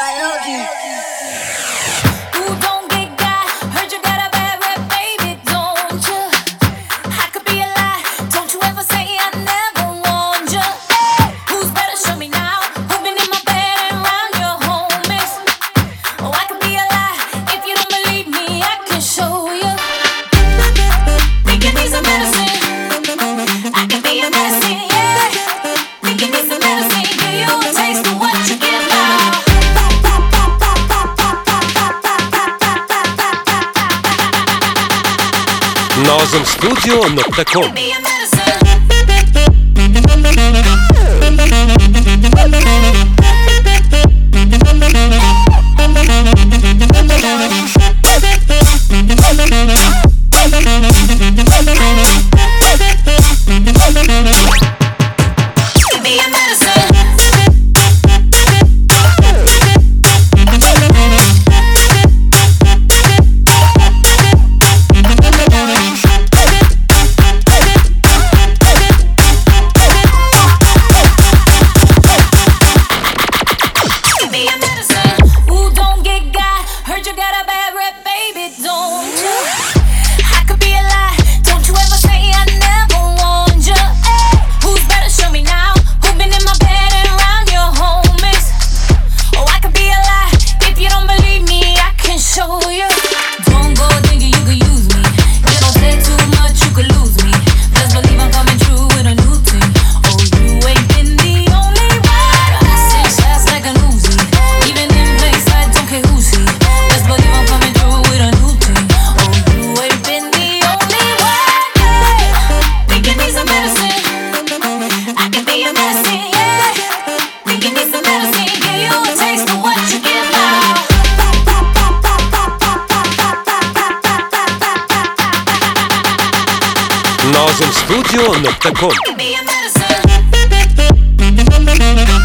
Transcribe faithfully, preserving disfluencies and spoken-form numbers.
melody. Ooh, don't get got. Heard you got a bad rep, baby, don't you? I could be a lie. Don't you ever say I never warned you. Hey, who's better? Show me now. Who been in my bed and around your homies? Oh, I could be a lie. If you don't believe me, I can show you. Think you need some medicine? I can be a medicine, yeah. Think you need some medicine? Give you a taste of what you get now. Nazım Studio nokta com Be a medicine. Be a medicine. Be a medicine. Ooh, don't get got. Heard you got a bad rep, baby, don't you? I could be a lie. Don't you ever say I never warned you. Hey, who's better? Show me now. Who been in my bed and around your homies? Oh, I could be a lie. If you don't believe me, I can show you. Don't go thinking you could use me. You don't play too much, you could lose me. Just believe I'm coming true with a new thing. Oh, you ain't been the only one. I say shots like an Uzi. Even in place, I don't care who see. Just believe I'm coming through with a new thing. Oh, you ain't been the only one. Yeah. Think you need some medicine? I can be a medicine, yeah. Think you need some medicine? Give you a taste of what you get now. Nazım Studio nokta com Be a medicine.